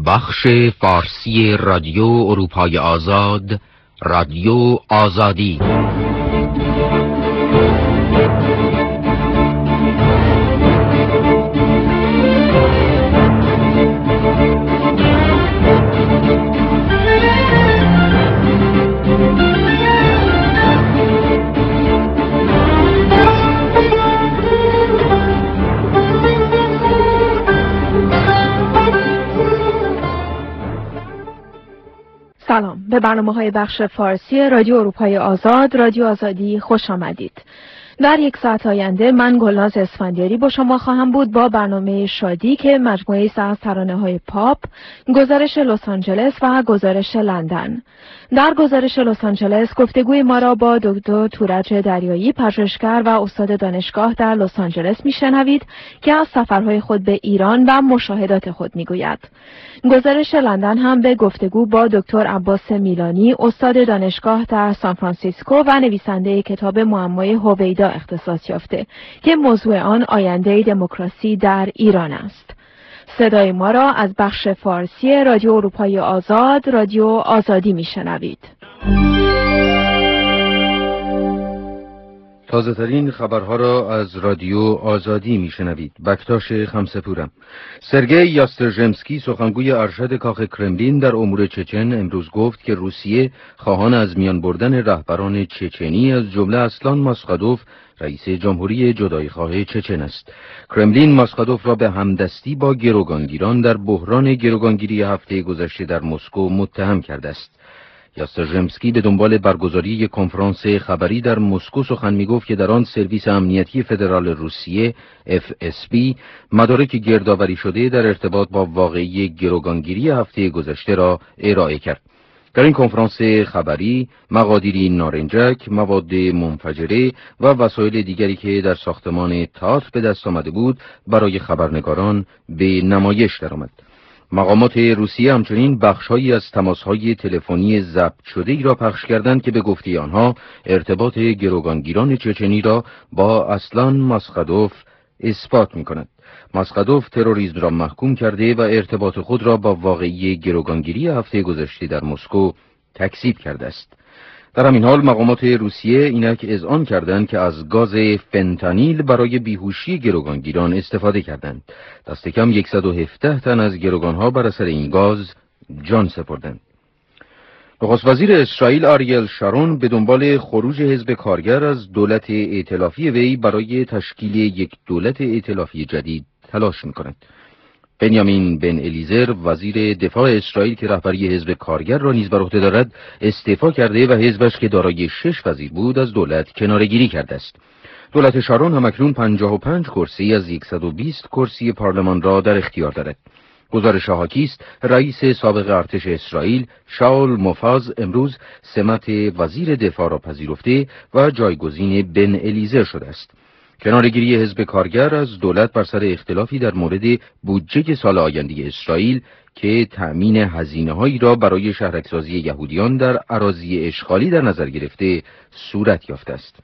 بخش فارسی رادیو اروپای آزاد، رادیو آزادی. سلام، به برنامه‌های بخش فارسی رادیو اروپای آزاد، رادیو آزادی خوش آمدید. در یک ساعت آینده من گلناز اسفندیاری با شما خواهم بود با برنامه شادی که مجموعه‌ای از ترانه‌های پاپ، گزارش لس آنجلس و گزارش لندن. در گزارش لس آنجلس گفتگوی ما را با دکتر تورج دریایی، پژوهشگر و استاد دانشگاه در لس آنجلس میشنوید که از سفرهای خود به ایران و مشاهدات خود میگوید. گزارش لندن هم به گفتگو با دکتر عباس میلانی، استاد دانشگاه در سان فرانسیسکو و نویسنده کتاب معمای هویدا اختصاص یافته که موضوع آن آینده دموکراسی در ایران است. صدای ما را از بخش فارسی رادیو اروپای آزاد، رادیو آزادی میشنوید. تازه ترین خبرها را از رادیو آزادی میشنوید. بکتاش خمسپورم. سرگئی یاسترژمسکی، سخنگوی ارشد کاخ کرملین در امور چچن، امروز گفت که روسیه خواهان از میان بردن رهبران چچنی از جمله اسلان ماسخادوف، رئیس جمهوری جدایی‌خواه چچن است. کرملین ماسخادوف را به همدستی با گروگانگیران در بحران گروگانگیری هفته گذشته در مسکو متهم کرده است. یاسترژمسکی به دنبال برگزاری یک کنفرانس خبری در مسکو سخن می‌گفت که در آن سرویس امنیتی فدرال روسیه FSB مدارک گردآوری شده در ارتباط با واقعه گروگانگیری هفته گذشته را ارائه کرد. در این کنفرانس خبری مقادیری نارنجک، مواد منفجره و وسایل دیگری که در ساختمان تئاتر به دست آمده بود برای خبرنگاران به نمایش درآمد. مقامات روسیه همچنین بخش‌هایی از تماس‌های تلفنی ضبط شده‌ای را پخش کردند که به گفته آنها ارتباط گروگانگیران چچنی را با اسلان ماسخادوف اثبات می‌کند. ماسخادوف تروریسم را محکوم کرده و ارتباط خود را با واقعه گروگانگیری هفته گذشته در مسکو تکذیب کرده است. در همین حال مقامات روسیه اینک اذعان کردند که از گاز فنتانیل برای بیهوشی گروگانگیران استفاده کردند. دست کم 117 تن از گروگانها بر اثر این گاز جان سپردند. نخست وزیر اسرائیل آریل شارون به دنبال خروج حزب کارگر از دولت ائتلافی وی برای تشکیل یک دولت ائتلافی جدید تلاش می‌کند. بنیامین بن الیزر، وزیر دفاع اسرائیل که رهبری حزب کارگر را نیز بر عهده دارد، استعفا کرده و حزبش که دارای 6 وزیر بود از دولت کناره‌گیری کرده است. دولت شارون همکنون 55 کرسی از 120 کرسی پارلمان را در اختیار دارد. گزارش حاکی است رئیس سابق ارتش اسرائیل شاول موفاز امروز سمت وزیر دفاع را پذیرفته و جایگزین بن الیزر شده است. کناره‌گیری حزب کارگر از دولت بر سر اختلافی در مورد بودجه سال آینده اسرائیل که تأمین هزینه‌هایی را برای شهرک‌سازی یهودیان در اراضی اشغالی در نظر گرفته صورت یافته است.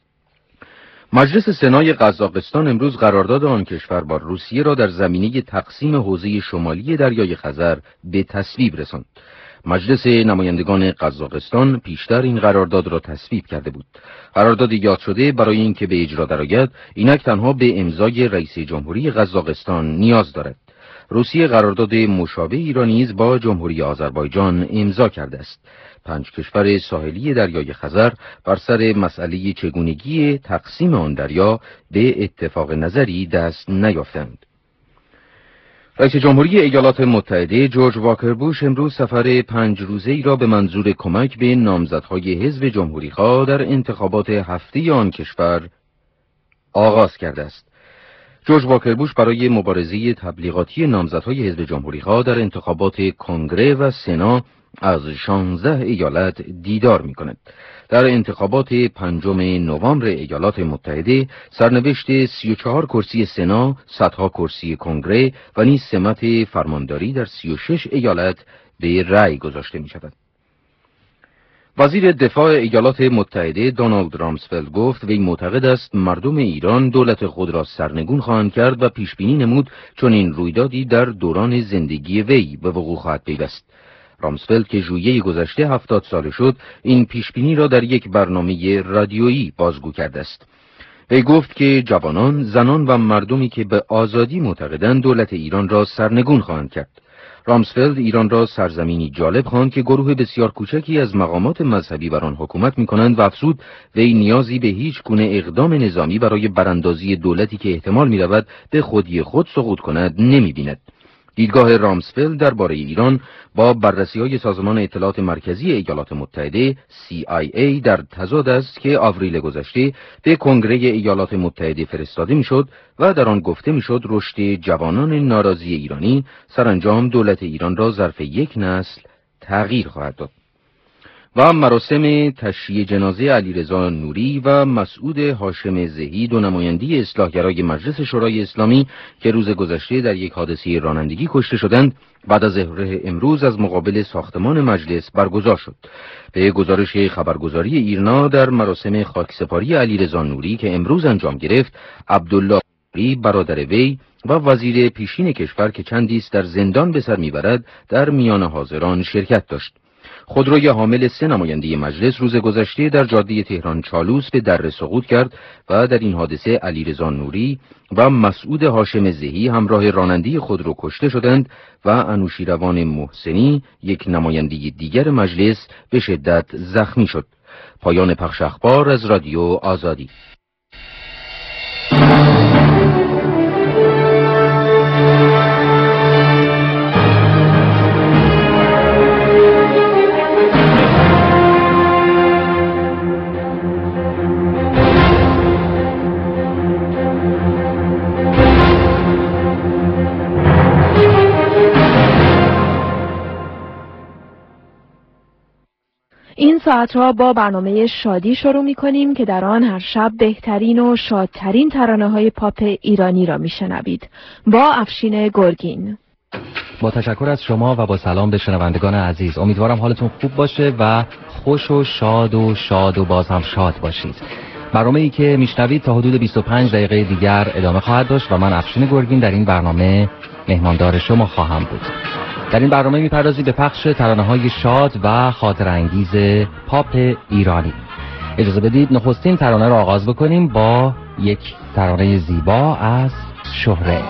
مجلس سنای قزاقستان امروز قرارداد آن کشور با روسیه را در زمینه تقسیم حوزه شمالی دریای خزر به تصویب رساند. مجلس نمایندگان قزاقستان پیشتر این قرارداد را تصویب کرده بود. قرارداد یاد شده برای اینکه به اجرا درآید، اینک تنها به امضای رئیس جمهوری قزاقستان نیاز دارد. روسیه قرارداد مشابهی را نیز با جمهوری آذربایجان امضا کرده است. 5 کشور ساحلی دریای خزر بر سر مسئله چگونگی تقسیم آن دریا به اتفاق نظری دست نیافتند. رئیس جمهوری ایالات متحده جورج واکر بوش امروز سفر 5 روزه‌ای را به منظور کمک به نامزدهای حزب جمهوری‌خواه در انتخابات هفته آن کشور آغاز کرده است. جورج واکر بوش برای مبارزه تبلیغاتی نامزدهای حزب جمهوری‌خواه در انتخابات کنگره و سنا از 16 ایالت دیدار می‌کند. در انتخابات 5 نوامبر ایالات متحده سرنوشت 34 کرسی سنا، صدها کرسی کنگره و نیز سمت فرمانداری در 36 ایالت به رأی گذاشته می‌شود. وزیر دفاع ایالات متحده دونالد رامسفلد گفت وی معتقد است مردم ایران دولت خود را سرنگون خواهند کرد و پیش بینی نمود چون این رویدادی در دوران زندگی وی به وقوع خواهد پیوست. رامسفلد که ژوئیه گذشته 70 ساله شد، این پیش بینی را در یک برنامه رادیویی بازگو کرده است. وی گفت که جوانان، زنان و مردمی که به آزادی معتقدند دولت ایران را سرنگون خواهند کرد. رامسفلد ایران را سرزمینی جالب خواند که گروه بسیار کوچکی از مقامات مذهبی بر آن حکومت می‌کنند و افزود وی نیازی به هیچ گونه اقدام نظامی برای براندازی دولتی که احتمال می‌رود به خودی خود سقوط کند نمی‌بیند. دیدگاه رامسفلد درباره ایران با بررسی‌های سازمان اطلاعات مرکزی ایالات متحده CIA در تضاد است که آوریل گذشته به کنگره ایالات متحده فرستاده میشد و در آن گفته میشد رشد جوانان ناراضی ایرانی سرانجام دولت ایران را ظرف یک نسل تغییر خواهد داد. و مراسم تشییع جنازه علیرضا نوری و مسعود هاشم زهی، دو نماینده اصلاحگرای مجلس شورای اسلامی که روز گذشته در یک حادثه رانندگی کشته شدند، بعد از ظهر امروز از مقابل ساختمان مجلس برگزار شد. به گزارش خبرگزاری ایرنا، در مراسم خاکسپاری علیرضا نوری که امروز انجام گرفت، عبدالله نوری برادر وی و وزیر پیشین کشور که چندی است در زندان به سر میبرد در میان حاضران شرکت داشت. خودروی حامل 3 نماینده مجلس روز گذشته در جاده تهران چالوس به دره سقوط کرد و در این حادثه علیرضا نوری و مسعود هاشم زهی همراه راننده خودرو کشته شدند و انوشیروان محسنی، یک نماینده دیگر مجلس، به شدت زخمی شد. پایان پخش اخبار از رادیو آزادی. این ساعت را با برنامه شادی شروع می کنیم که در آن هر شب بهترین و شادترین ترانه‌های پاپ ایرانی را می شنوید. با افشین گرگین. با تشکر از شما و با سلام به شنوندگان عزیز. امیدوارم حالتون خوب باشه و خوش و شاد و باز هم شاد باشید. برنامه‌ای که میشنوید تا حدود 25 دقیقه دیگر ادامه خواهد داشت و من افشین گرگین در این برنامه مهماندار شما خواهم بود. در این برنامه میپردازیم به پخش ترانه‌های شاد و خاطرانگیز پاپ ایرانی. اجازه بدید نخستین ترانه را آغاز بکنیم با یک ترانه زیبا از شهره.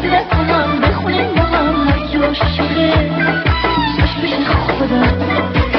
دست هم بخونیم با هم هر جا شده شش بشه خدا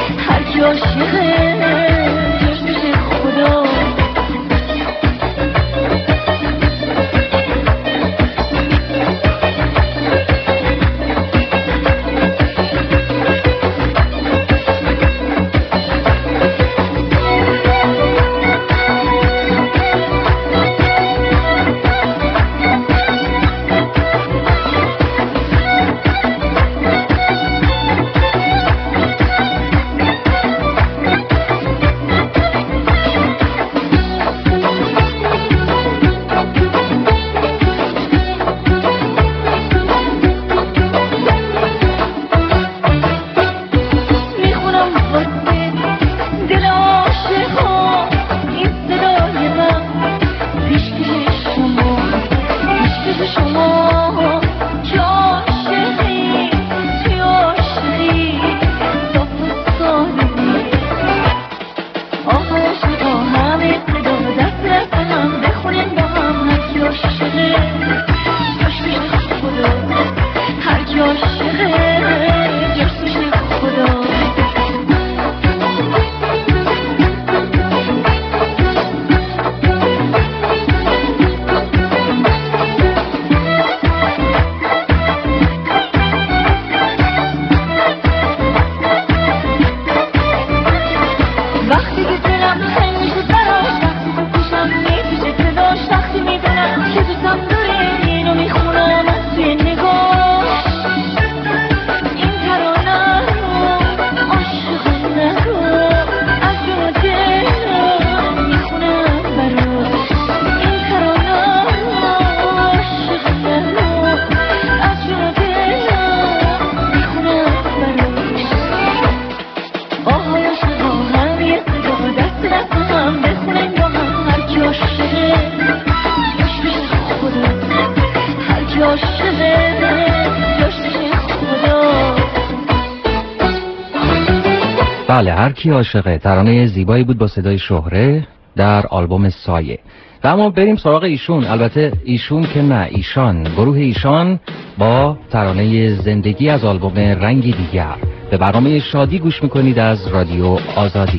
بله، هر کی عاشقه، ترانه زیبایی بود با صدای شهره در آلبوم سایه. و اما بریم سراغ ایشون. البته ایشون که نه، ایشان، گروه ایشان با ترانه زندگی از آلبوم رنگی دیگر. به برنامه شادی گوش میکنید از رادیو آزادی.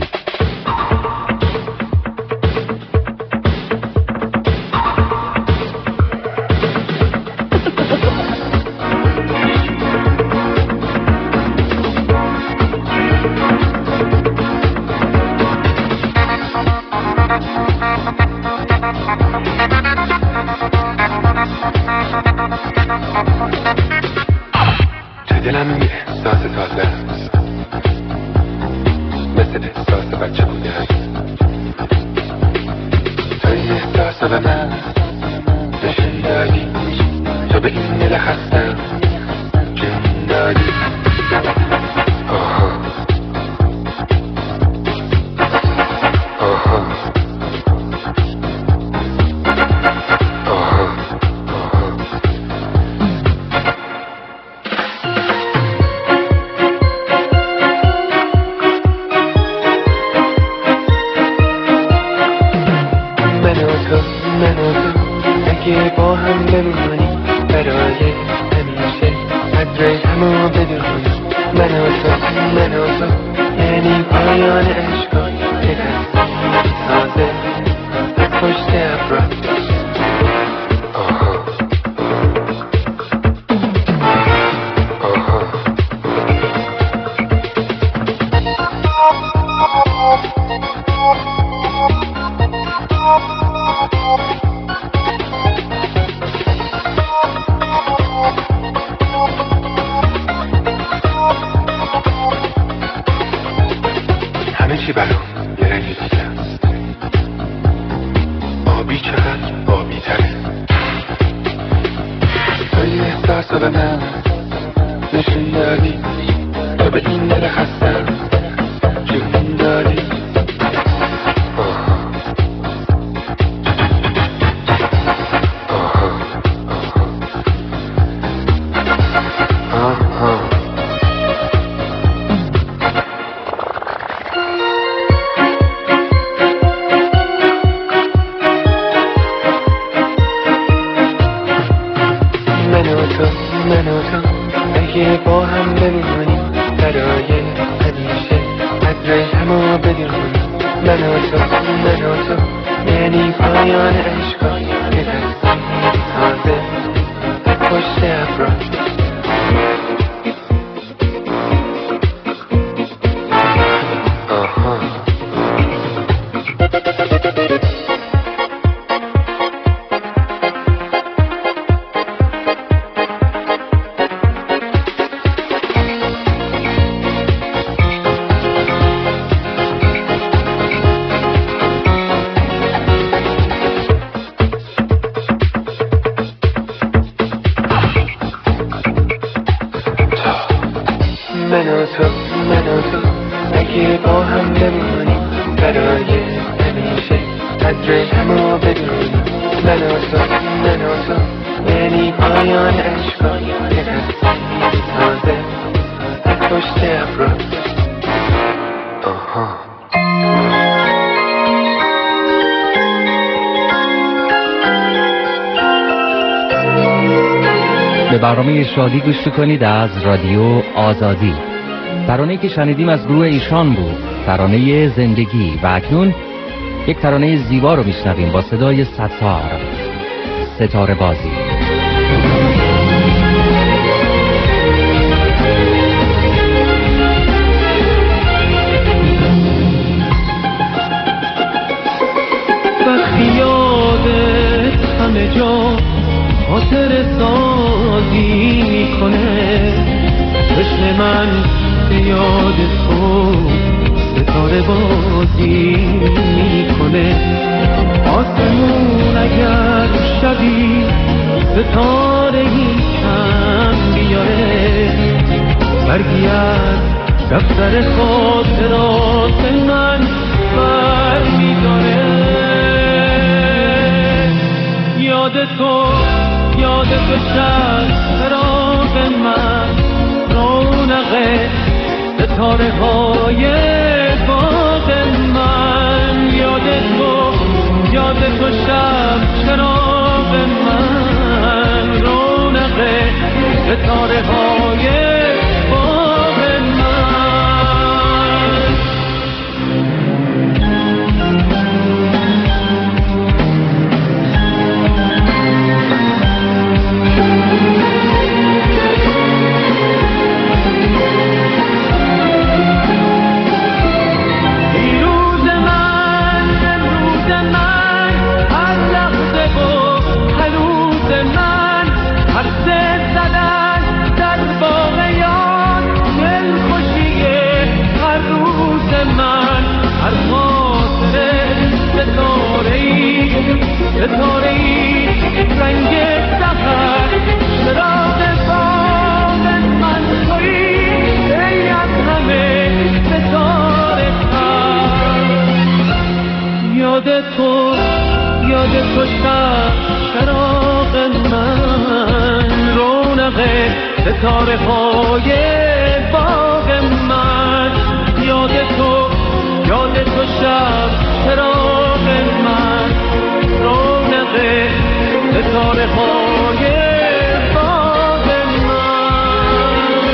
به برنامه شادی گوش کنید از رادیو آزادی. ترانه‌ای که شنیدیم از گروه ایشان بود، ترانه زندگی. و اکنون یک ترانه زیبا رو میشنویم با صدای ستار، ستاره بازی. وقتی یادت همه جا خاطر سازی میکنه، چشم من به یاد تو ستاره بازی میکنه. آسمون اگر شبی ستاره کم بیاره، برگی از دفتر خاطرات من بر میداره. یاد تو شد فراق من، رونق ستاره های تو شب چراغ من، رونق ستاره های باغ من. ستاره‌ای رنگ سحر، چراغ باغ من تویی، ای از همه ستاره تر. یاد تو شب چراغ من، رونق ستاره های باغ من. یاد تو شب چراغ من، رونق ستاره های باغ من.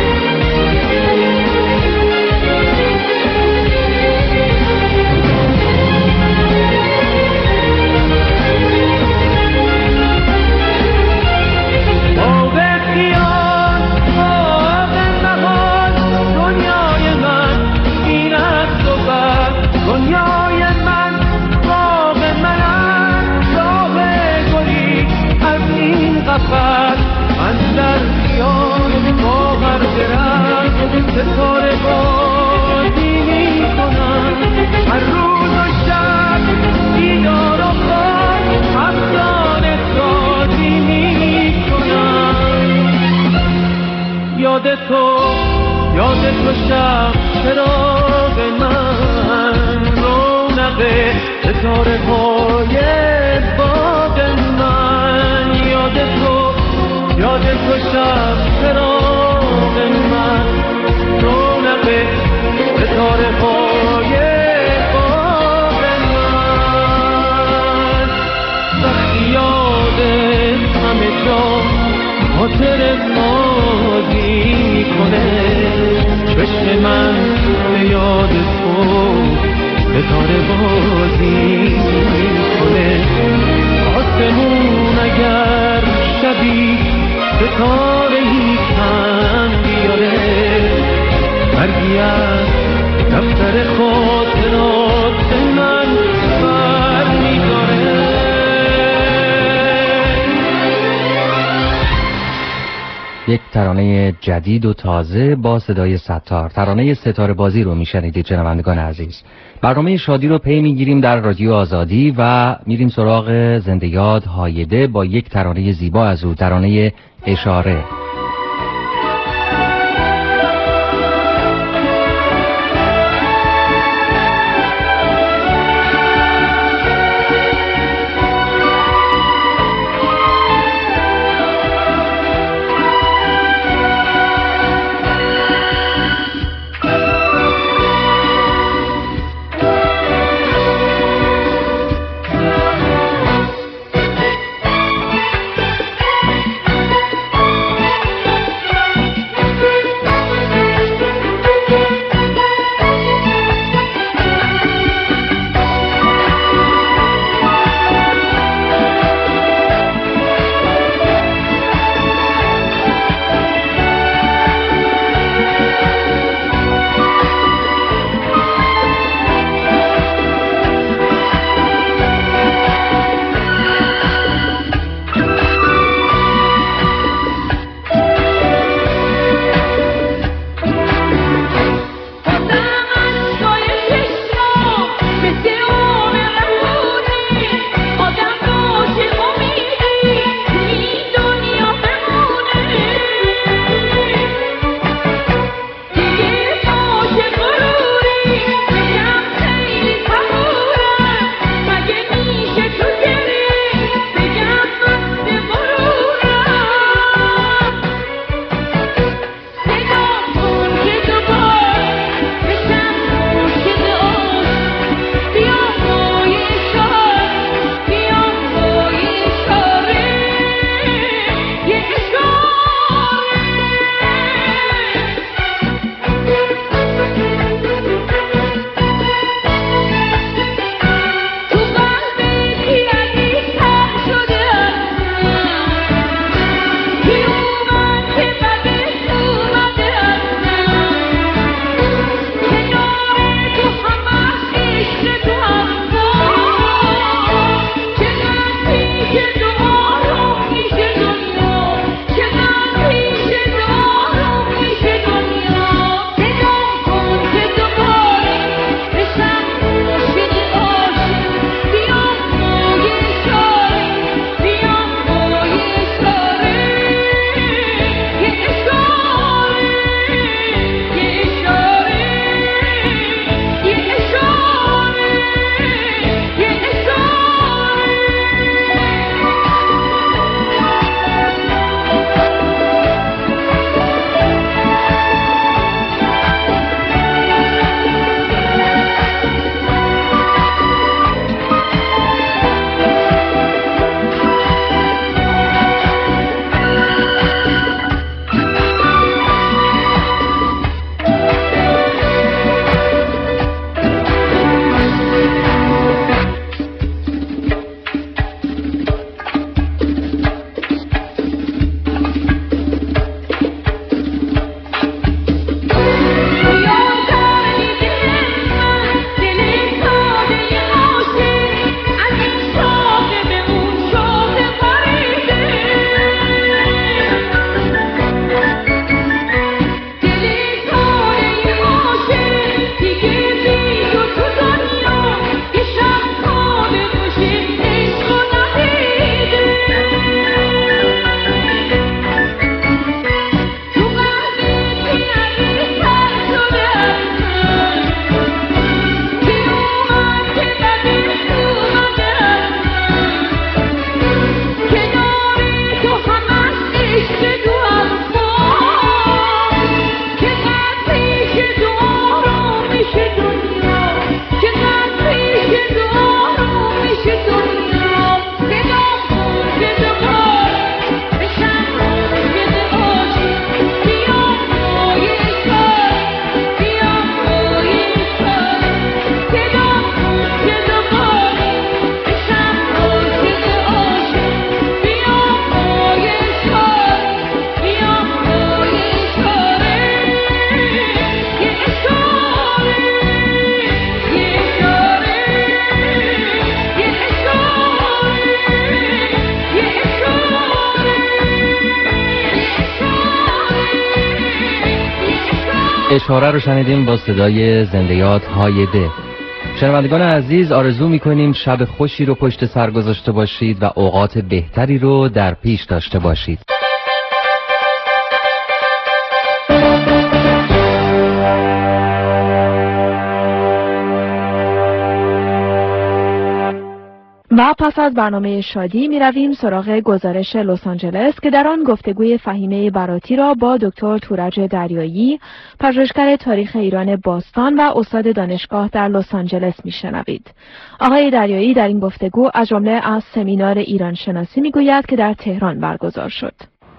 باغ خیال، باغ بهار، دنیای من این است و بس. دنیای من باغ منم، راه گلی از این قفس. من در خیال با هر درخت ستاره بازی می کنم. هر روز و شب بیدار و خواب افسانه سازی می کنم. یاد تو شب چراغ من، رونق ستاره های باغ من. یاد تو شب چراغ من، رونق ستاره های باغ من. وقتی یاد همه جا خاطر مادی کنه، چشم من به یاد تو ستاره بازی کنه. آسمون اگر شبی ستاره‌ای کم بیاره، برگی از دفتر خاطرات من بر می‌داره. یک ترانه جدید و تازه با صدای ستار، ترانه ستاره بازی رو میشنیدید شنوندگان عزیز. برنامه شادی رو پی میگیریم در رادیو آزادی و میریم سراغ زنده یاد هایده با یک ترانه زیبا از او، ترانه اشاره. اشاره رو شنیدیم با صدای زنده یاد هایده. شنوندگان عزیز، آرزو میکنیم شب خوشی رو پشت سر گذاشته باشید و اوقات بهتری رو در پیش داشته باشید. و پس از برنامه شادی می رویم سراغ گزارش لس آنجلس که در آن گفتگوی فهیمه براتی را با دکتر تورج دریایی، پژوهشگر تاریخ ایران باستان و استاد دانشگاه در لس آنجلس می شنوید. آقای دریایی در این گفتگو از جمله از سمینار ایران شناسی می گوید که در تهران برگزار شد.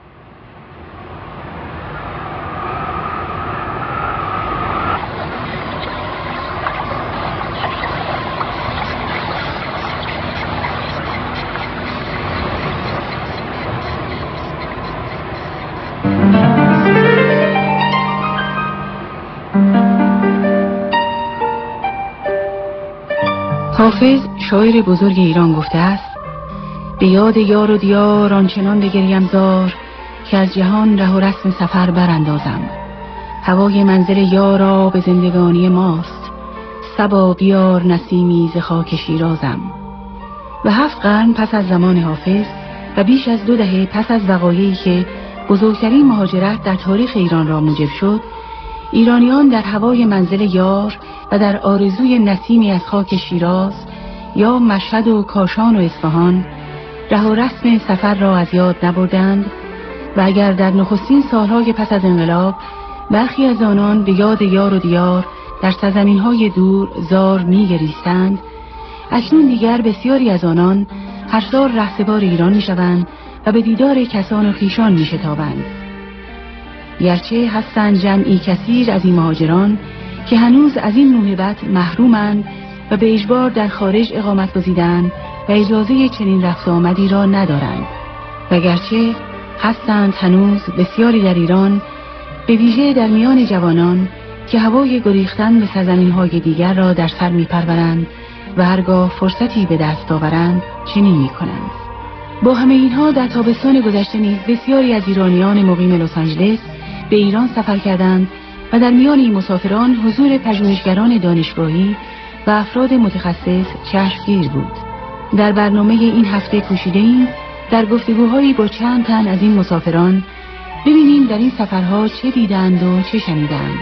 حافظ شاعر بزرگ ایران گفته است: به یاد یار و دیار آنچنان بگریم زار که از جهان ره و رسم سفر براندازم. هوای منزل یارا به زندگانی ماست، صبا بیار نسیمی ز خاک شیرازم. و 7 قرن پس از زمان حافظ و بیش از 2 دهه پس از وقایعی که بزرگترین مهاجرت در تاریخ ایران را موجب شد، ایرانیان در هوای منزل یار و در آرزوی نسیمی از خاک شیراز یا مشهد و کاشان و اصفهان ره و رسم سفر را از یاد نبردند و اگر در نخستین سالهای پس از انقلاب برخی از آنان به یاد یار و دیار در سرزمین‌های دور زار می‌گریستند، اکنون دیگر بسیاری از آنان هر سال رهسپار ایران می‌شوند و به دیدار کسان و خویشان می‌شتابند. گرچه هستند جمعی کثیر از این مهاجران که هنوز از این موهبت محرومند و به اجبار در خارج اقامت گزیدند و اجازه چنین رفت آمدی را ندارند، و گرچه هستند هنوز بسیاری در ایران، به ویژه در میان جوانان که هوای گریختن به سرزمین‌های دیگر را در سر می‌پرورند و هرگاه فرصتی به دست آورند چنین می‌کنند. با همه اینها در تابستان گذشته نیز بسیاری از ایرانیان مقیم لس آنجلس به ایران سفر کردند و در میان این مسافران حضور پژوهشگران دانشگاهی و افراد متخصص چشمگیر بود. در برنامه این هفته کوشیده‌ایم در گفتگوهایی با چند تن از این مسافران ببینیم در این سفرها چه دیدند و چه شنیدند.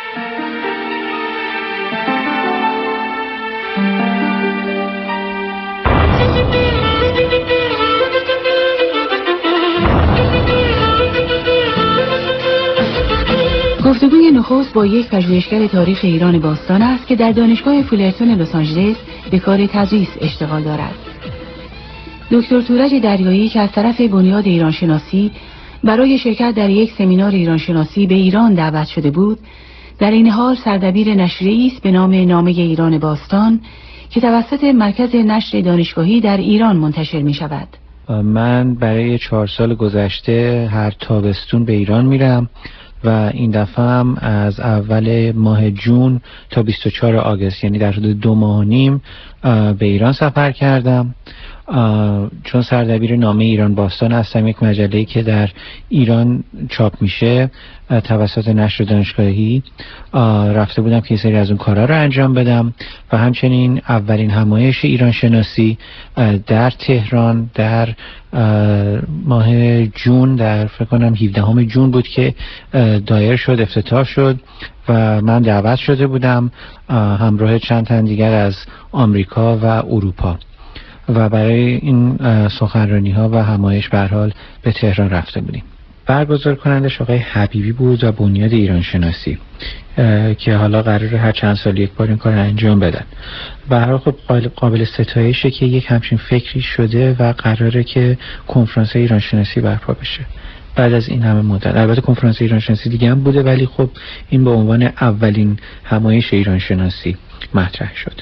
گفتگوی نخست با یک پژوهشگر تاریخ ایران باستان است که در دانشگاه فولرتون لس آنجلس به کار تدریس اشتغال دارد. دکتر تورج دریایی که از طرف بنیاد ایران شناسی برای شرکت در یک سمینار ایران شناسی به ایران دعوت شده بود، در این حال سردبیر نشریه‌ای است به نام نامه ایران باستان که توسط مرکز نشر دانشگاهی در ایران منتشر می شود. من برای 4 سال گذشته هر تابستون به ایران میرم و این دفعه هم از اول ماه جون تا 24 آگوست، یعنی در حدود 2 ماه و نیم به ایران سفر کردم. چون سردبیر نامه ایران باستان هستم، یک مجله‌ای که در ایران چاپ میشه توسط نشر دانشگاهی، رفته بودم که یه سری از اون کارا رو انجام بدم و همچنین اولین همایش ایران شناسی در تهران در ماه جون، در فکر کنم 17 جون بود که دایر شد، افتتاح شد و من دعوت شده بودم همراه چند تن دیگر از آمریکا و اروپا و برای این سخنرانی ها و همایش به هر حال به تهران رفته بودیم. برگزار کنندش آقای حبیبی بود و بنیاد ایران شناسی که حالا قراره هر چند سال یک بار این کار انجام بدن. به هر حال خب قابل ستایشه که یک همچین فکری شده و قراره که کنفرانس ایران شناسی برپا بشه بعد از این همه مدت. البته کنفرانس ایران شناسی دیگه هم بوده ولی خب این به عنوان اولین همایش ایران شناسی مطرح شد.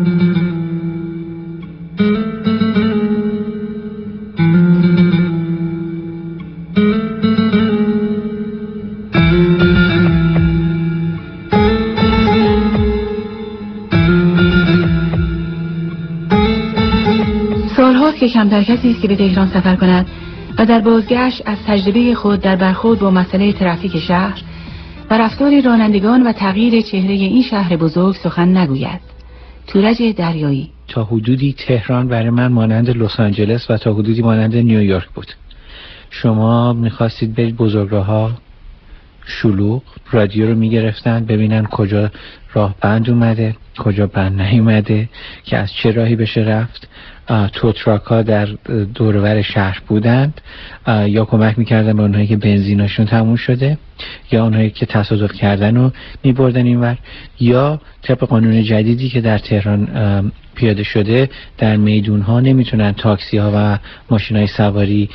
سال‌هاست که کمتر کسی است که به تهران سفر کند و در بازگشت از تجربه خود در برخورد با مسئله ترافیک شهر و رفتار رانندگان و تغییر چهره این شهر بزرگ سخن نگوید. تورج دریایی: تا حدودی تهران برای من مانند لس آنجلس و تا حدودی مانند نیویورک بود. شما میخواستید برید بزرگراه‌ها، شلوغ، رادیو رو میگرفتن ببینن کجا راه بند اومده، کجا بند نیومده، که از چه راهی بشه رفت. توتراک‌ها در دورور شهر بودند، یا کمک میکردن به اونهایی که بنزیناشون تموم شده، یا اونهایی که تصادف کردن رو میبردن اینور، یا طبق قانون جدیدی که در تهران پیاده شده در میدون‌ها نمیتونن تاکسی ها و ماشین‌های سواری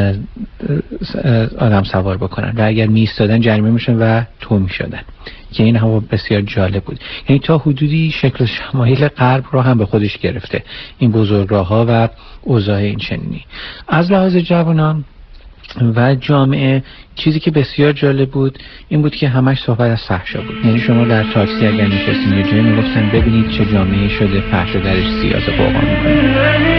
آدم سوار بکنن و اگر میایستادن جریمه میشن و تو میشدن، که این هم بسیار جالب بود. یعنی تا حدودی شکل شمایل غرب رو هم به خودش گرفته این بزرگراه‌ها و اوضاع این چنینی. از لحاظ جوانان و جامعه چیزی که بسیار جالب بود این بود که همش صحبت از فحشا بود. یعنی شما در تاکسی اگر نشستین یه جایی میگفتن ببینید چه جامعه شده فحشا درش سیاز قوقا میکنه.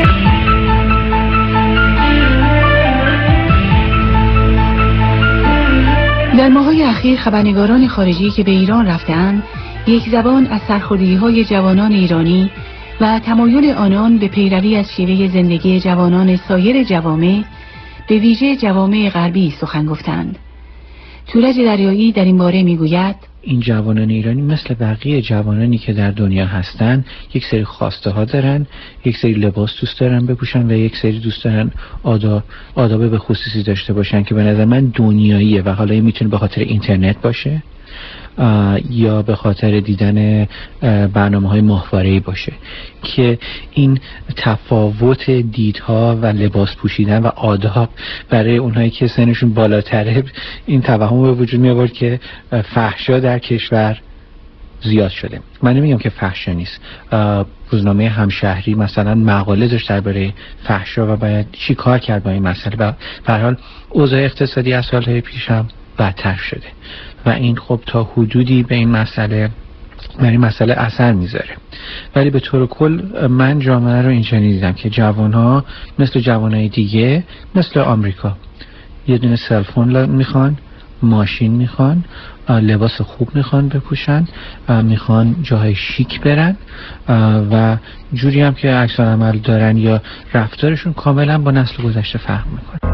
در ماه‌های اخیر خبرنگاران خارجی که به ایران رفتند یک زبان از سرخوردگی‌های جوانان ایرانی و تمایل آنان به پیروی از شیوه زندگی جوانان سایر جوامع به ویژه جوامع غربی سخن گفتند. تورج دریایی در این باره میگوید: این جوانان ایرانی مثل بقیه جوانانی که در دنیا هستن یک سری خواسته ها دارن، یک سری لباس دوست دارن بپوشن و یک سری دوست دارن آداب به خصوصی داشته باشن که به نظر من دنیاییه و حالا میتونه به خاطر اینترنت باشه یا به خاطر دیدن برنامه‌های ماهواره‌ای باشه که این تفاوت دیدها و لباس پوشیدن و آداب برای اونهایی که سنشون بالاتره این توهم به وجود می آورد که فحشا در کشور زیاد شده. من نمیگم که فحشا نیست. روزنامه همشهری مثلا مقاله داشت درباره فحشا و باید چی کار کرد با این مسئله. به هر حال اوضاع اقتصادی از سال‌های پیش هم بدتر شده و این خب تا حدودی به این مسئله اثر میذاره. ولی به طور کل من جامعه رو اینجوری دیدم که جوانها مثل جوانای دیگه مثل آمریکا یه دونه سلفون میخوان، ماشین میخوان، لباس خوب میخوان بپوشن، میخوان جاهای شیک برن و جوری هم که عکس العمل دارن یا رفتارشون کاملا با نسل گذشته فرق میکنه.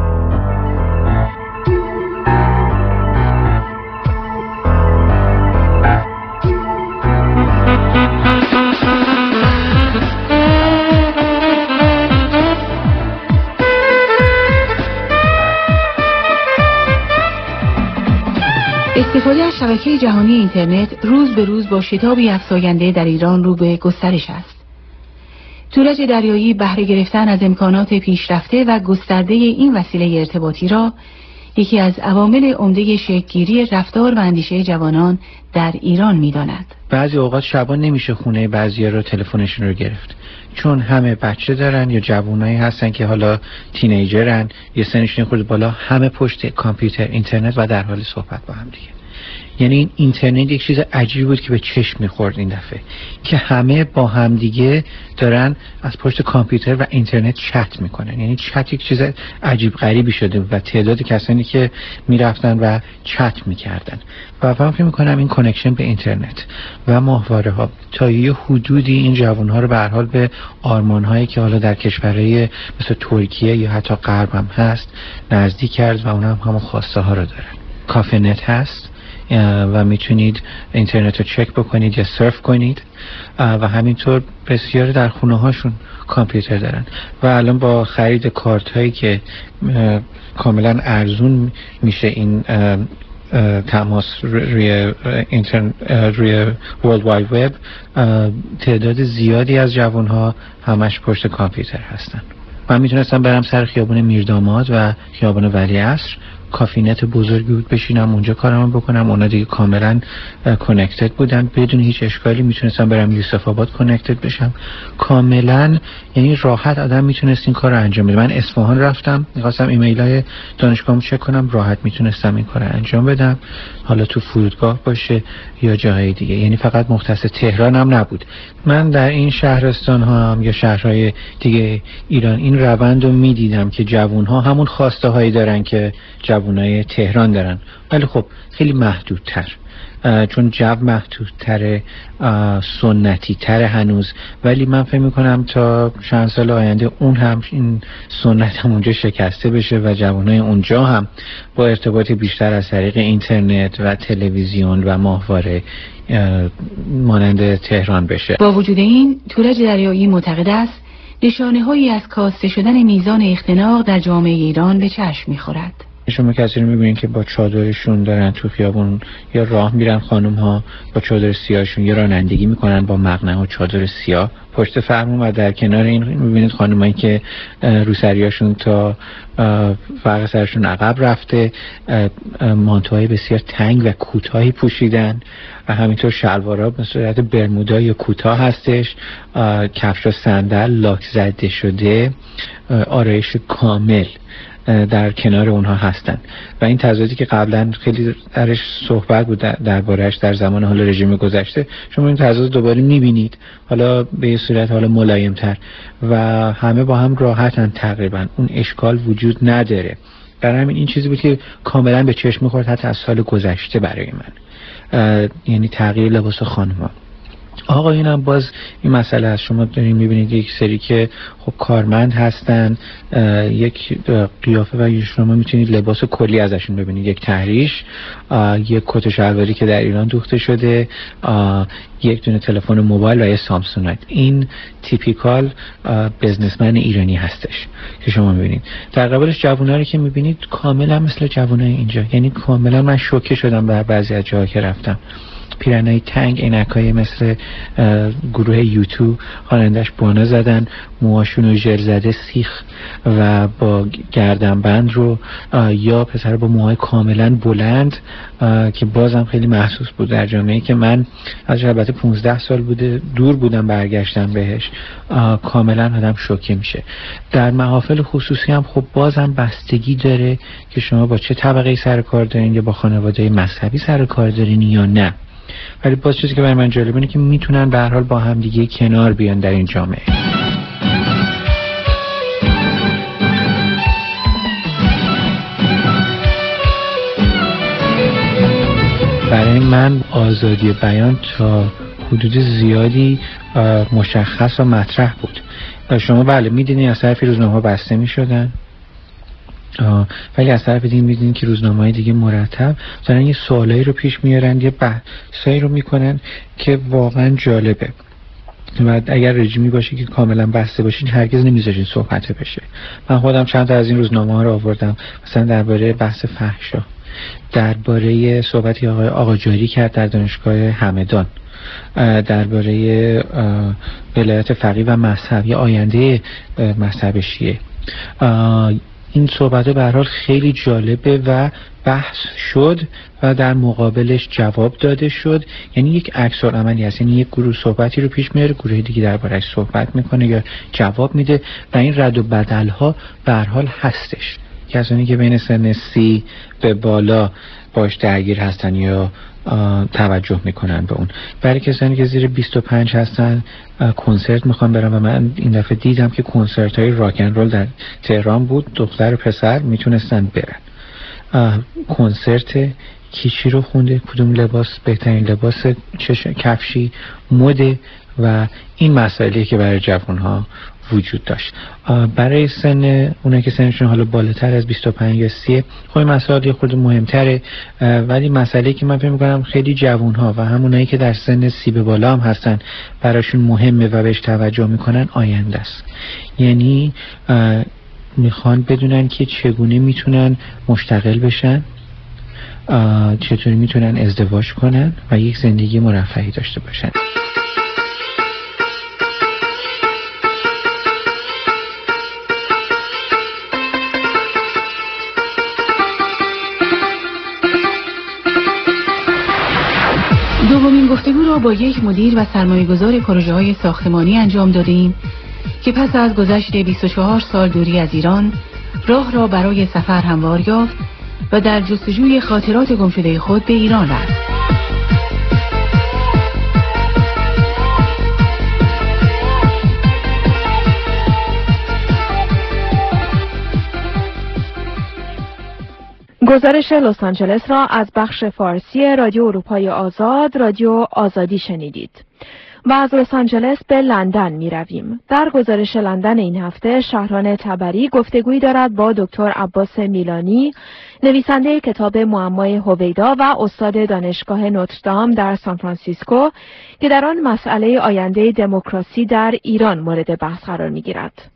استفاده از شبکه جهانی اینترنت روز به روز با شتابی افزاینده در ایران رو به گسترش است. تورج دریایی بهره گرفتن از امکانات پیشرفته و گسترده این وسیله ارتباطی را یکی از عوامل عمده شکل‌گیری رفتار و اندیشه جوانان در ایران می‌داند. بعضی اوقات شبا نمیشه خونه بعضیا رو تلفنشون رو گرفت، چون همه بچه دارن یا جوانایی هستن که حالا تینیجرن یا سنشون خورده بالا، همه پشت کامپیوتر، اینترنت و در حال صحبت با هم دیگه. یعنی این اینترنت یک چیز عجیبی بود که به چشم می‌خورد این دفعه که همه با هم دیگه دارن از پشت کامپیوتر و اینترنت چت میکنن. یعنی چت یک چیز عجیب غریبی شده و تعداد کسانی که میرفتن و چت میکردن و فکر میکنم این کانکشن به اینترنت و ماهواره ها تا یه حدودی این جوانها رو به هر حال به آرمان‌هایی که حالا در کشورهای مثل ترکیه یا حتی غرب هم هست نزدیک کرد و اونها هم همون خواسته ها رو دارن. کافه نت هست و میتونید اینترنت رو چک بکنید یا سرف کنید و همینطور بسیاری در خونه هاشون کامپیوتر دارن و الان با خرید کارت هایی که کاملا ارزون میشه این تماس روی روی ورلد واید وب، تعداد زیادی از جوان ها همش پشت کامپیوتر هستن. من میتونستم برم سر خیابان میرداماد و خیابان ولیعصر، کافینت بزرگی بود، بشینم اونجا کارمو بکنم. اونا دیگه کاملا کانکتد بودن، بدون هیچ اشکالی میتونستم برم یوسف آباد کانکتد بشم کاملا. یعنی راحت آدم میتونست این کار رو انجام بده. من اصفهان رفتم، می‌خواستم ایمیل‌های دانشگاهمو چک کنم، راحت میتونستم این کار رو انجام بدم، حالا تو فرودگاه باشه یا جاهای دیگه. یعنی فقط مختص تهران هم نبود. من در این شهرستان ها هم یا شهرهای دیگه ایران این روند رو میدیدم که جوان‌ها همون خواسته هایی دارن که جوانای تهران دارن، ولی خب خیلی محدودتر، چون جو محدودتره، سنتی تره هنوز. ولی من فکر میکنم تا چند سال آینده اون هم این سنت هم اونجا شکسته بشه و جوانای اونجا هم با ارتباط بیشتر از طریق اینترنت و تلویزیون و ماهواره مانند تهران بشه. با وجود این، تورج دریایی معتقد است نشانه‌هایی از کاسته شدن میزان اختناق در جامعه ایران به چشم می‌خورد. شما کسی رو می‌بینید که با چادرشون دارن تو خیابون یا راه میرن، خانم‌ها با چادر سیاهشون یا رانندگی میکنن با مقنعه و چادر سیاه پشت فرمون، و در کنار این می‌بینید خانمایی که روسریاشون تا فرق سرشون عقب رفته، مانتوهای بسیار تنگ و کوتاهی پوشیدن و همینطور شلوارها به صورت برمودا یا کوتاه هستش، کفش و صندل لاک زده شده، آرایش کامل در کنار اونها هستن. و این تضادی که قبلا خیلی درش صحبت بود درباره‌اش در زمان حال رژیم گذشته، شما این تضاد دوباره می‌بینید، حالا به یه صورت حالا ملایم‌تر و همه با هم راحتن، تقریبا اون اشکال وجود نداره. برای همین این چیزی بود که کاملا به چشم می‌خورد حتی از سال گذشته برای من، یعنی تغییر لباس خانم‌ها. آقایون هم باز این مسئله هست. شما دارین میبینید یک سری که خب کارمند هستن، یک قیافه و شما میتونید لباس کلی ازشون ببینید، یک تحریش، یک کت و شلواری که در ایران دوخته شده، یک دونه تلفن موبایل و یک سامسونایت. این تیپیکال بزنسمن ایرانی هستش که شما میبینید. در قبالش جوونا رو که میبینید کاملا مثل جوونای اینجا، یعنی کاملا من شوکه شدم بر بعضی از جاها که رفتم. پیرنای تنگ، عینکای مثل گروه یوتیوب، خوانندش بانا زدن، موهاشون رو ژل زده سیخ و با گردنبند رو، یا پسر با موهای کاملا بلند که بازم خیلی محسوس بود در جامعه‌ای که من از البته 15 سال بوده دور بودم برگشتم بهش، کاملا آدم شوکه میشه. در محافل خصوصی هم خب بازم بستگی داره که شما با چه طبقه‌ای سر کار دارین، یا با خانواده مذهبی سر کار دارین یا نه. ولی باز چیزی که برای من جالبه اینه که میتونن به هر حال با هم دیگه کنار بیان در این جامعه. برای من آزادی بیان تا حدود زیادی مشخص و مطرح بود. شما بله میدونید از طرفی روزنامه‌ها بسته میشدن، ولی از طرف دیگه میدونین که روزنامه‌های دیگه مرتب دارن یه سوالایی رو پیش میارن، یه بحثایی رو میکنن که واقعا جالبه. و اگر رژیمی باشه که کاملا بسته باشین هرگز نمیذارین صحبت بشه. من خودم چند تا از این روزنامه‌ها رو آوردم، مثلا درباره بحث فحشا، درباره صحبتی آقا جاری کرد در دانشگاه همدان، درباره ولایت فقیه و مذهب یا آینده مذهب شیعه. این صحبت به هر حال خیلی جالبه و بحث شد و در مقابلش جواب داده شد. یعنی یک عکس‌العملی هست، یعنی یک گروه صحبتی رو پیش میاره، گروه دیگه درباره‌اش صحبت میکنه یا جواب میده و این رد و بدل‌ها به هر حال هستش. کسانی که بین سن 30 به بالا باش درگیر هستن یا توجه میکنن به اون. برای کسانی که زیر 25 هستن کنسرت میخوان برن و من این دفعه دیدم که کنسرت های راک اند رول در تهران بود، دختر و پسر میتونستن برن. کنسرت کیچی رو خونده، کدوم لباس بهترین لباس، چه کفشی، مد و این مسائلی که برای جوانها وجود داشت. برای سن اونایی که سنشون حالا بالاتر از 25 یا 30 خب این مسائل خود مهمتره، ولی مسئله که من فکر می‌کنم خیلی جوانها و همونایی که در سن 30 به بالا هم هستن براشون مهمه و بهش توجه میکنن آینده است. یعنی میخوان بدونن که چگونه میتونن مشتغل بشن، چطوری میتونن ازدواج کنن و یک زندگی مرفهی داشته باشن. دومین گفتگو را با یک مدیر و سرمایه‌گذار پروژه‌های ساختمانی انجام دادیم که پس از گذشت 24 سال دوری از ایران راه را برای سفر هموار یافت و در جستجوی خاطرات گمشده خود به ایران رفت. گزارش لس آنجلس را از بخش فارسی رادیو اروپای آزاد، رادیو آزادی شنیدید. و از لس آنجلس به لندن می رویم. در گزارش لندن این هفته شهران تبری گفتگویی دارد با دکتر عباس میلانی، نویسنده کتاب معمای هویدا و استاد دانشگاه نوتردام در سان فرانسیسکو که در آن مسئله آینده دموکراسی در ایران مورد بحث قرار می گیرد.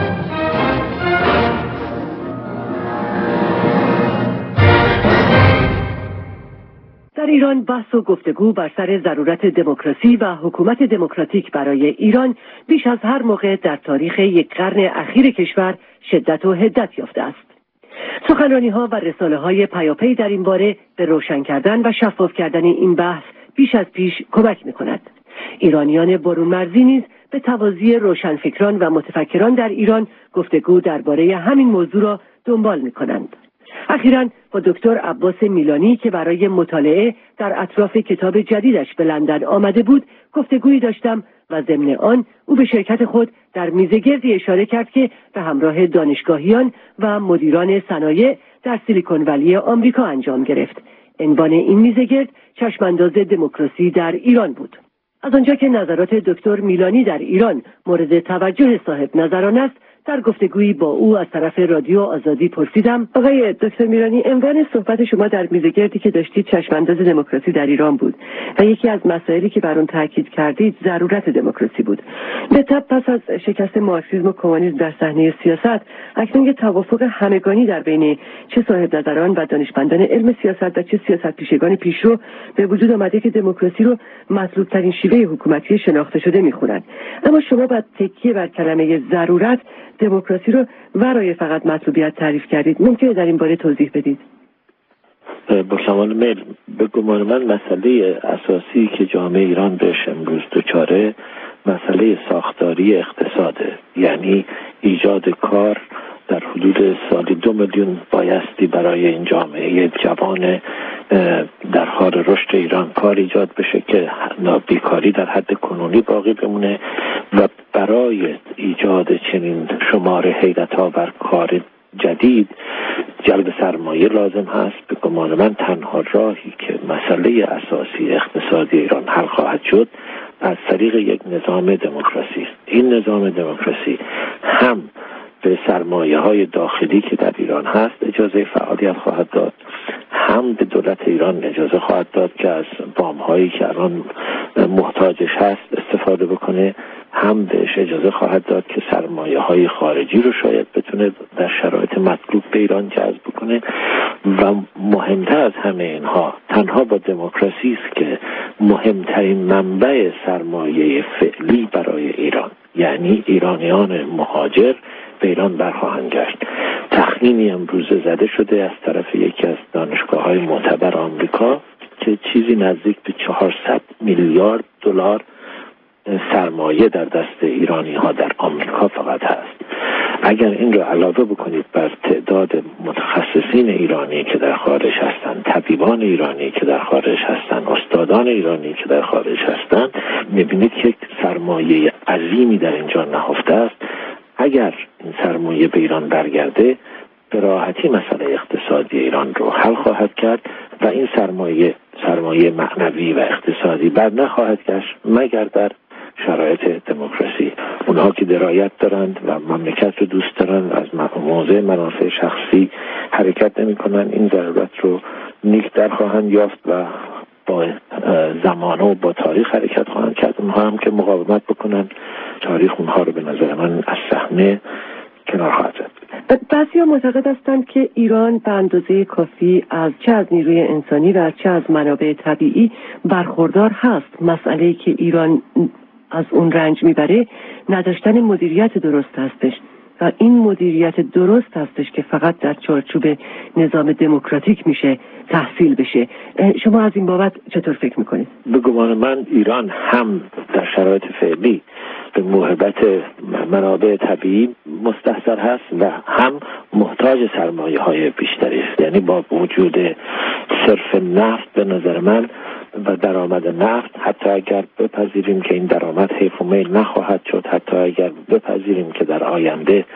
در ایران بحث و گفتگو بر سر ضرورت دموکراسی و حکومت دموکراتیک برای ایران بیش از هر موقع در تاریخ یک قرن اخیر کشور شدت و حدت یافته است. سخنرانی‌ها و رساله‌های پیاپی در این باره به روشن کردن و شفاف کردن این بحث بیش از پیش کمک می‌کند. ایرانیان برون مرزی نیز به توازی روشنفکران و متفکران در ایران گفتگو درباره همین موضوع را دنبال می‌کنند. اخیراً با دکتر عباس میلانی که برای مطالعه در اطراف کتاب جدیدش به لندن آمده بود گفتگویی داشتم و ضمن آن او به شرکت خود در میزگردی اشاره کرد که به همراه دانشگاهیان و مدیران صنایع در سیلیکون ولی آمریکا انجام گرفت. عنوان این میزگرد چشمانداز دموکراسی در ایران بود. از آنجا که نظرات دکتر میلانی در ایران مورد توجه صاحب نظران است، در گفتگویی با او از طرف رادیو آزادی پرسیدم: آقای دکتر میلانی، عنوان صحبت شما در میزگردی که داشتید چشمانداز دموکراسی در ایران بود و یکی از مسائلی که بر آن تاکید کردید ضرورت دموکراسی بود. به تبع پس از شکست مارکسیسم و کمونیسم در صحنه سیاست، اکنون یک توافق همگانی در بین چه صاحب نظران و دانشمندان علم سیاست و چه سیاست‌پیشگان پیشرو به وجود آمده که دموکراسی رو مطلوب ترین شیوه حکومتی شناخته شده می‌خونند. اما شما با تکیه بر کلمه ضرورت دموکراسی رو ورای فقط مطلوبیت تعریف کردید. ممکنه در این باره توضیح بدید؟ با کمال میل، به گمان من مسئله اساسی که جامعه ایران بهش امروز دچاره مسئله ساختاری اقتصاده، یعنی ایجاد کار در حدود سالی 2 میلیون بایستی برای این جامعه جوان در حال رشد ایران کار ایجاد بشه که بیکاری در حد کنونی باقی بمونه و برای ایجاد چنین شمار حیرت‌آور کار جدید جلب سرمایه لازم هست. به گمان من تنها راهی که مسئله اساسی اقتصادی ایران حل خواهد شد از طریق یک نظام دموکراسی است. این نظام دموکراسی هم به سرمایه‌های داخلی که در ایران هست اجازه فعالیت خواهد داد، هم به دولت ایران اجازه خواهد داد که از وام‌هایی که الان محتاجش هست استفاده بکنه، هم بهش اجازه خواهد داد که سرمایه‌های خارجی رو شاید بتونه در شرایط مطلوب به ایران جذب بکنه. و مهمتر از همه اینها تنها با دموکراسی است که مهمترین منبع سرمایه فعلی برای ایران، یعنی ایرانیان مهاجر، به ایران برخواهند گشت. تخمینی امروزه زده شده از طرف یکی از دانشگاه‌های معتبر آمریکا که چیزی نزدیک به 400 میلیارد دلار سرمایه در دست ایرانی ها در آمریکا فقط هست. اگر این را علاوه بکنید بر تعداد متخصصین ایرانی که در خارج هستند، طبیبان ایرانی که در خارج هستند، استادان ایرانی که در خارج هستند، میبینید که سرمایه عظیمی در اینجا نهفته است. اگر این سرمایه به ایران برگرده به راحتی مسئله اقتصادی ایران رو حل خواهد کرد و این سرمایه معنوی و اقتصادی بر نخواهد گشت مگر در شرایط دموکراسی. اونها که درایت دارند و مملکت رو دوست دارند از موضع منافع شخصی حرکت نمی کنند، این ضرورت رو نیک در خواهند یافت و با زمانه و با تاریخ حرکت خواهند کرد. اونها هم که مقاومت بکنند، تاریخ اونها رو به نظر من از صحنه کنار خواهد زد. بعضی‌ها معتقد هستند که ایران به اندازه کافی از چه از نیروی انسانی و چه از منابع طبیعی برخوردار هست. مسئله‌ای که ایران از اون رنج میبره نداشتن مدیریت درست هستش و این مدیریت درست هستش که فقط در چارچوب نظام دموکراتیک میشه تحصیل بشه. شما از این بابت چطور فکر میکنید؟ به گمان من ایران هم در شرایط فعلی به موهبت منابع طبیعی مستحضر هست و هم محتاج سرمایه های بیشتری است. یعنی با وجود صرف نفت به نظر من و درآمد نفت، حتی اگر بپذیریم که این درآمد حیف و میل نخواهد شد، حتی اگر بپذیریم که در آینده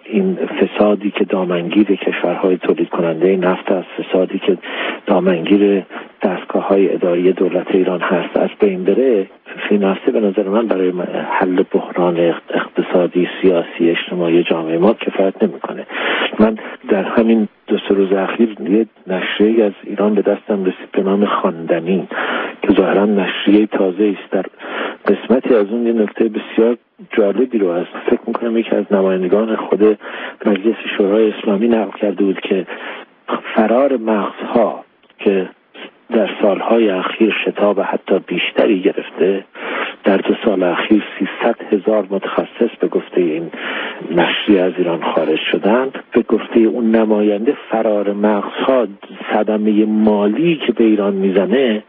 این فسادی که دامنگیر کشورهای تولید کننده نفت است، فسادی که دامنگیر دستگاه‌های اداری دولت ایران هست از بین بره، فی نفسه به نظر من برای حل بحران اقتصادی، سیاسی، اجتماعی جامعه ما کفایت نمی‌کنه. من در همین 2 روز اخیر یه نشریه از ایران به دستم رسید به نام خواندنی که ظاهراً نشریه تازه است. در قسمتی از اون یه نکته بسیار جالبی رو از فکر می‌کنم یکی از نمایندگان خود مجلس شورای اسلامی نقل کرده بود که فرار مغزها که در سالهای اخیر شتاب حتی بیشتری گرفته، در 2 سال اخیر 300,000 متخصص به گفته این نشریه از ایران خارج شدند. به گفته اون نماینده فرار مغزها، صدمه مالی که به ایران میزنه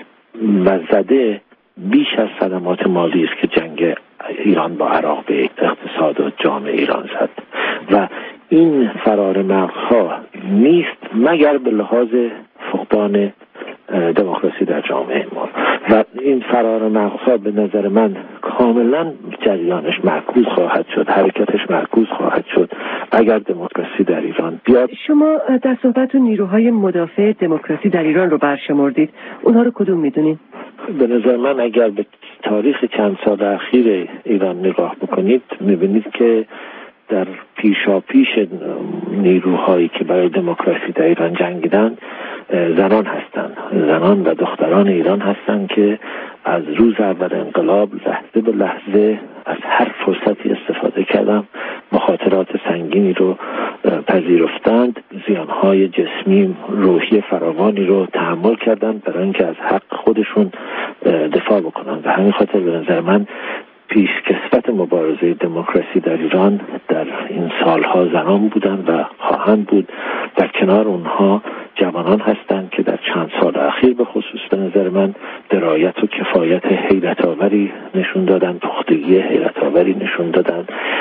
و زده بیش از صدمات مالی است که جنگ ایران با عراق به اقتصاد و جامعه ایران زد و این فرار مغزها نیست مگر به لحاظ فقدان دموکراسی در جامعه ما و این فرار مغزها به نظر من کاملا جریانش معکوس خواهد شد، حرکتش معکوس خواهد شد اگر دموکراسی در ایران بیاد. شما در صحبتتون نیروهای مدافع دموکراسی در ایران رو برشمردید، اونها رو کدوم میدونید؟ به نظر من اگر به تاریخ چند سال اخیر ایران نگاه بکنید میبینید که در پیشاپیش نیروهایی که برای دموکراسی در ایران جنگیدن زنان هستند، زنان و دختران ایران هستند که از روز اول انقلاب لحظه به لحظه از هر فرصتی استفاده کردن، مخاطرات سنگینی رو پذیرفتند، زیانهای جسمی روحی فراوانی رو تحمل کردند برای اینکه از حق خودشون دفاع بکنند و همین خاطر به نظر من پیشکسوت مبارزه دموکراسی در ایران در این سالها زنان بودند و خواهند بود. در کنار اونها جوانان هستند که در چند سال اخیر به خصوص به نظر من درایت و کفایت حیرت‌آوری نشون دادن، پختگی حیرت‌آوری نشون دادن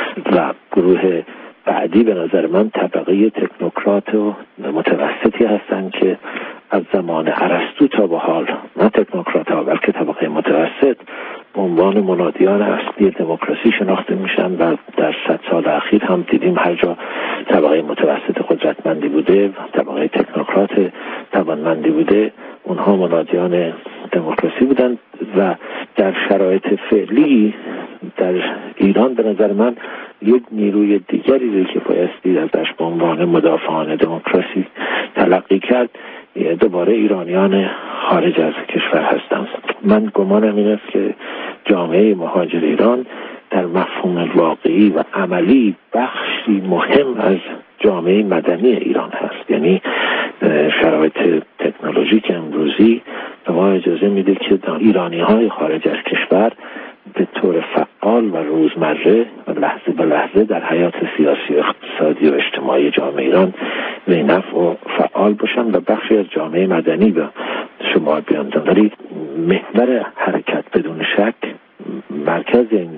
و گروه بعدی به نظر من طبقه تکنوکرات و متوسطی هستند که از زمان ارسطو تا به حال نه تکنوکرات ها بلکه طبقه متوسط به عنوان منادیان اصلی دموکراسی شناخته میشن و در 100 سال اخیر هم دیدیم هر جا طبقه متوسط قدرتمندی بوده، طبقه تکنوکرات توانمندی بوده، اونها منادیان دموکراسی بودند و در شرایط فعلی در ایران به نظر من یک نیروی دیگری رو که بایستی ازش به عنوان مدافعان دموکراسی تلقی کرد دوباره ایرانیان خارج از کشور هستند. من گمانم این است که جامعه مهاجر ایران در مفهوم واقعی و عملی بخشی مهم از جامعه مدنی ایران هست. یعنی شرایط تکنولوژیک امروزی به ما اجازه میده که ایرانی‌های خارج از کشور به طور فعال و روزمره و لحظه به لحظه در حیات سیاسی و اقتصادی و اجتماعی جامعه ایران به نفع و فعال باشن و بخشی از جامعه مدنی به شما بیان. ولی محور حرکت بدون شک، مرکز این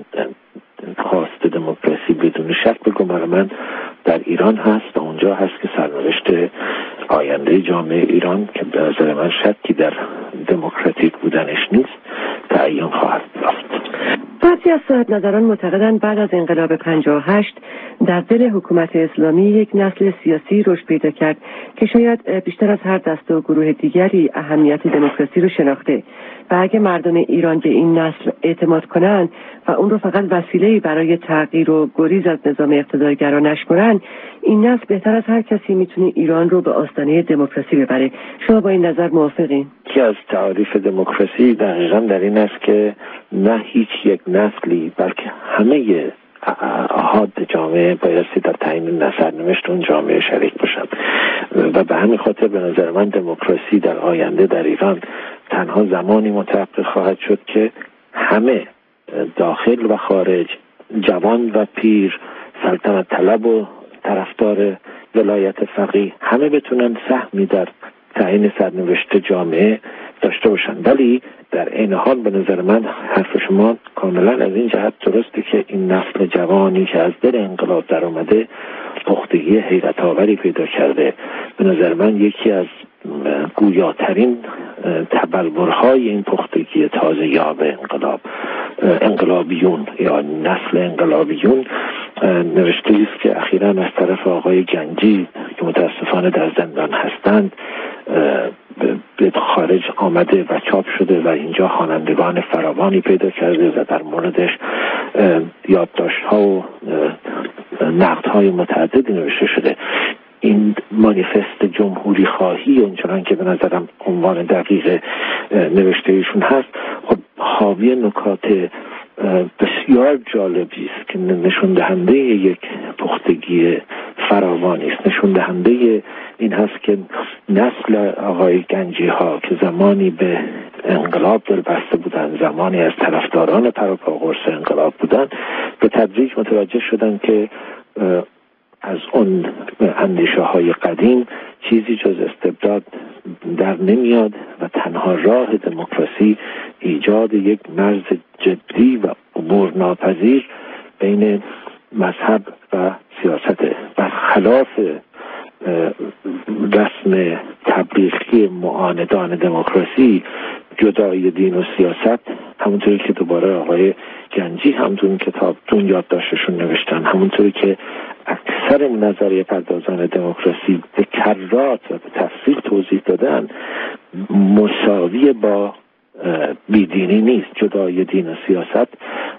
خواست دموکراسی بدون شک به گمان من در ایران هست و اونجا هست که سرنوشت آینده جامعه ایران که به نظر من شکی در دموکراتیک بودنش نیست تعیین خواهد یافت. بعضی از صاحب‌نظران معتقدند بعد از انقلاب 58 در دل حکومت اسلامی یک نسل سیاسی رشد پیدا کرد که شاید بیشتر از هر دسته و گروه دیگری اهمیت دموکراسی رو شناخته و اگه مردم ایران به این نسل اعتماد کنند و اون رو فقط وسیله‌ای برای تغییر و گریز از نظام اقتدارگرا نشمرند، این نسل بهتر از هر کسی میتونه ایران رو به آستانه دموکراسی ببره. شما با این نظر موافقین؟ که از تعریف دموکراسی دقیقاً در این است که نه هیچ یک نسلی بلکه همه احاد جامعه بایستی در تعیین سرنوشت اون جامعه شریک باشن و به همین خاطر به نظر من دموکراسی در آینده در ایران تنها زمانی متحقق خواهد شد که همه داخل و خارج، جوان و پیر، سلطنت طلب و طرفدار ولایت فقیه همه بتونن سهمی در تعیین سرنوشت جامعه داشته باشن. ولی در عین حال به نظر من حرف شما کاملا از این جهت درسته که این نسل جوانی که از دل انقلاب در اومده پختگی حیرت آوری پیدا کرده. به نظر من یکی از گویاترین تبلورهای این پختگی تازه یاب انقلابیون یا نسل انقلابیون نوشته‌ای است که اخیراً از طرف آقای گنجی که متاسفانه در زندان هستند به خارج آمده و چاپ شده و اینجا خوانندگان فراوانی پیدا کرده و در موردش یادداشت‌ها و نقدهای متعددی نوشته شده. این مانیفست جمهوری خواهی اونچنان که به نظرم عنوان دقیق نوشته ایشون هست، خب حاوی نکات بسیار جالبی است که نشون دهنده یک پختگی فراوانی است، نشون دهنده این هست که نسل آقای گنجی ها که زمانی به انقلاب دلبسته بودند، زمانی از طرفداران پروپاگورس انقلاب بودند، به تدریج متوجه شدند که از اون اندیشه های قدیم چیزی جز استبداد در نمیاد و تنها راه دموکراسی ایجاد یک مرز جدی و عبور ناپذیر بین مذهب و سیاست. برخلاف رسم تبلیغی معاندان دموکراسی، جدای دین و سیاست، همونطوری که دوباره آقای گنجی هم تو این کتاب تو یادداشتشون نوشتن، همونطوری که اکثر نظریه پردازان دموکراسی به کرات و به تفصیل توضیح دادن، مساوی با بیدینی نیست. جدای دین و سیاست،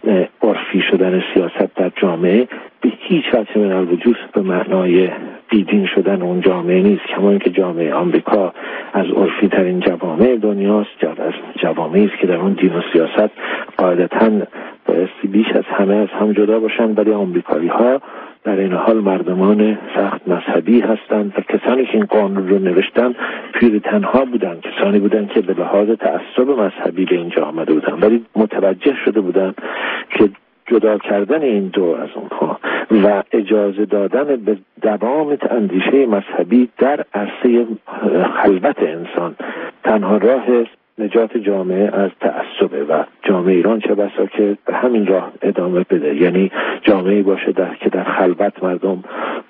عرفی شدن سیاست در جامعه به هیچ وجه من الوجود به معنای بیدین شدن اون جامعه نیست. کما اینکه جامعه آمریکا از عرفی ترین جوامع دنیاست، از جوامعی است که در اون دین و سیاست قاعدتاً بایستی بیش از همه از هم جدا باشن، ولی آمریکایی ها در این حال مردمان سخت مذهبی هستند و کسانی که این قانون رو نوشتن پیرتنها بودند، کسانی بودند که به لحاظ تعصب مذهبی به اینجا آمده بودند، ولی متوجه شده بودند که جدا کردن این دو از اونها و اجازه دادن به دوام اندیشه مذهبی در عرصه خلوت انسان تنها راه نجات جامعه از تعصبه و جامعه ایران چه بسا که به همین راه ادامه بده، یعنی جامعه باشه که در خلوت مردم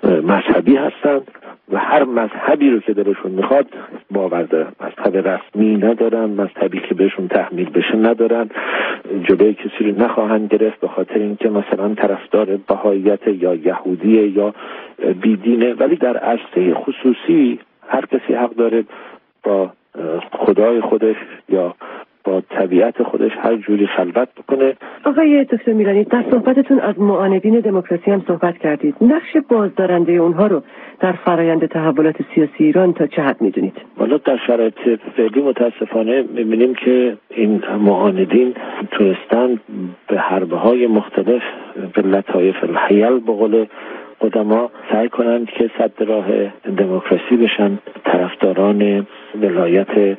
مذهبی هستند و هر مذهبی رو که دلشون میخواد باور دارن، مذهب رسمی ندارن، مذهبی که بهشون تحمیل بشه ندارن، جلوی کسی رو نخواهند گرفت به خاطر اینکه مثلا طرفدار بهاییت یا یهودیه یا بیدینه، ولی در عرصه خصوصی هر کسی حق داره با خدای خودش یا با طبیعت خودش هر جوری خلوت بکنه. آقای دکتر میرانی، در صحبتتون از معاندین دموکراسی هم صحبت کردید. نقش بازدارنده اونها رو در فرایند تحولات سیاسی ایران تا چه حد میدونید؟ والا در شرایط فعلی متاسفانه میبینیم که این معاندین تونستن به حربه‌های مختلف به لطایف الحیل به قول قدما سعی کنند که سد راه دموکراسی بشن. طرفداران ولایت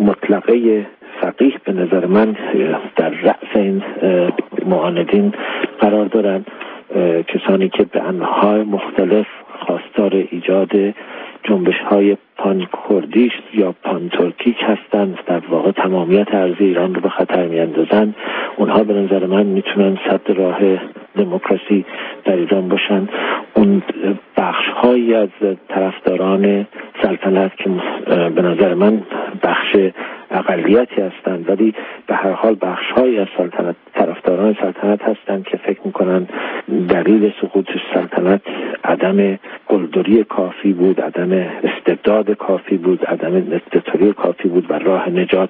مطلقه فقیه به نظر من در رأس این معاندین قرار دارند، کسانی که به انواع مختلف خواستار ایجاد جنبش‌های پان کردیش یا پان ترکیک هستند، در واقع تمامیت ارضی ایران رو به خطر می‌اندازند. اونها به نظر من میتونن سد راه دموکراسی در ایران باشن. اون بخش‌هایی از طرفداران سلطنت که به نظر من بخش اقلیتی هستند، ولی به هر حال بخش‌هایی از سلطنت طرفداران سلطنت هستند که فکر می‌کنن دلیل سقوط سلطنت عدم قلدری کافی بود، عدم استبداد کافی بود، عدم دیکتاتوری کافی بود و راه نجات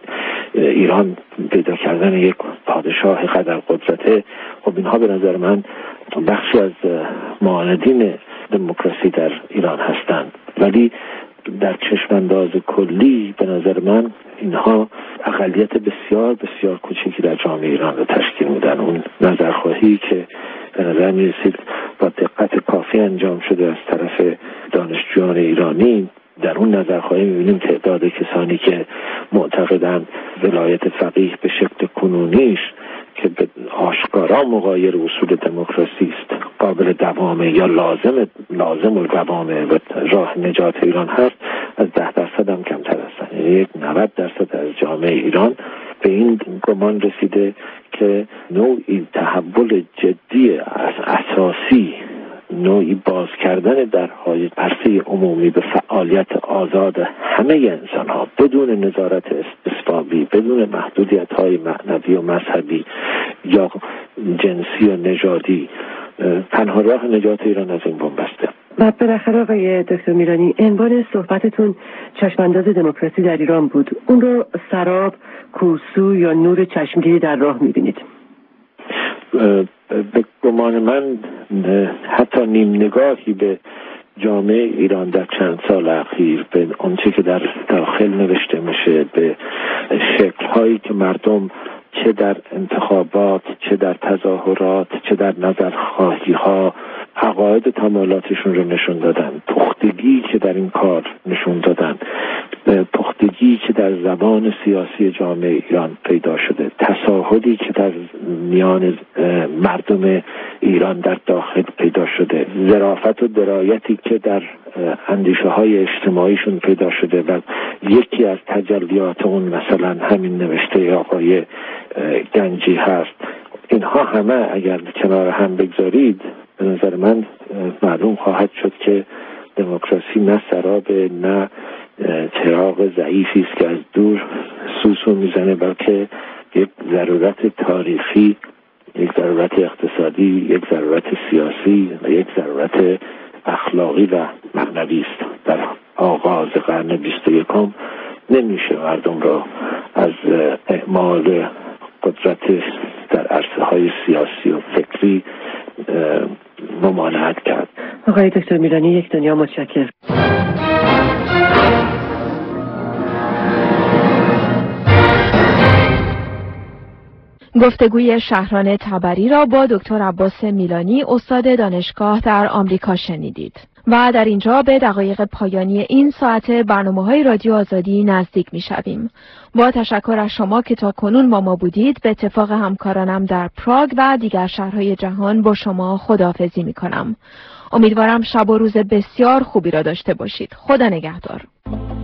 ایران پیدا کردن یک پادشاه قدر قدرته. خب اینها به نظر من بخشی از معاندین دموکراسی در ایران هستند، ولی در چشمانداز کلی به نظر من اینها اقلیت بسیار بسیار کوچکی در جامعه ایران رو تشکیل میدن. اون نظرخواهی که به نظر میرسید با دقت کافی انجام شده از طرف دانشجویان ایرانی، در اون نظرخواهی میبینیم تعداد کسانی که معتقدند ولایت فقیه به شکل کنونیش که به آشکارا مغایر اصول دموکراسی است قابل دوامه یا لازم الدوامه و راه نجات ایران هست، از 10% هم کمتر هستند. یعنی 90% از جامعه ایران به این گمان رسیده که نوعی تحول جدی اساسی، نوعی باز کردن درهای عرصه عمومی به فعالیت آزاد همه انسان ها بدون نظارت اسبابی، بدون محدودیت های معنوی و مذهبی یا جنسی و نژادی تنها راه نجات ایران از این بنبسته. و بالاخره آقای دکتر میلانی، عنوان صحبتتون چشمانداز دموکراسی در ایران بود. اون رو سراب، کورسو یا نور چشمگیری در راه میبینید؟ به گمان من حتی نیم نگاهی به جامعه ایران در چند سال اخیر، به آنچه که در داخل نوشته میشه، به شکل‌هایی که مردم چه در انتخابات، چه در تظاهرات، چه در نظرخواهی‌ها عقاید و تمایلاتشون رو نشون دادن، پختگی که در این کار نشون دادن، پختگی که در زبان سیاسی جامعه ایران پیدا شده، تساهلی که در میان مردم ایران در داخل پیدا شده، ظرافت و درایتی که در اندیشه های اجتماعیشون پیدا شده و یکی از تجلیات اون مثلا همین نوشته آقای گنجی هست. اینها همه اگر کنار هم بگذارید به نظر من معلوم خواهد شد که دموکراسی نه سراب، نه چراغ ضعیفی است که از دور سوسو میزنه، بلکه یک ضرورت تاریخی، یک ضرورت اقتصادی، یک ضرورت سیاسی و یک ضرورت اخلاقی و معنوی است. در آغاز قرن 21 نمیشه مردم را از اعمال قدرت در عرصه های سیاسی و فکری ممانعت کرد. آقای دکتر میلانی، یک دنیا متشکرم. گفتگوی شهران تبری را با دکتر عباس میلانی استاد دانشگاه در آمریکا شنیدید. و در اینجا به دقایق پایانی این ساعت برنامه‌های رادیو آزادی نزدیک می‌شویم. با تشکر از شما که تا کنون با ما بودید، به اتفاق همکارانم در پراگ و دیگر شهرهای جهان با شما خداحافظی می‌کنم. امیدوارم شب و روز بسیار خوبی را داشته باشید. خدا نگهدار.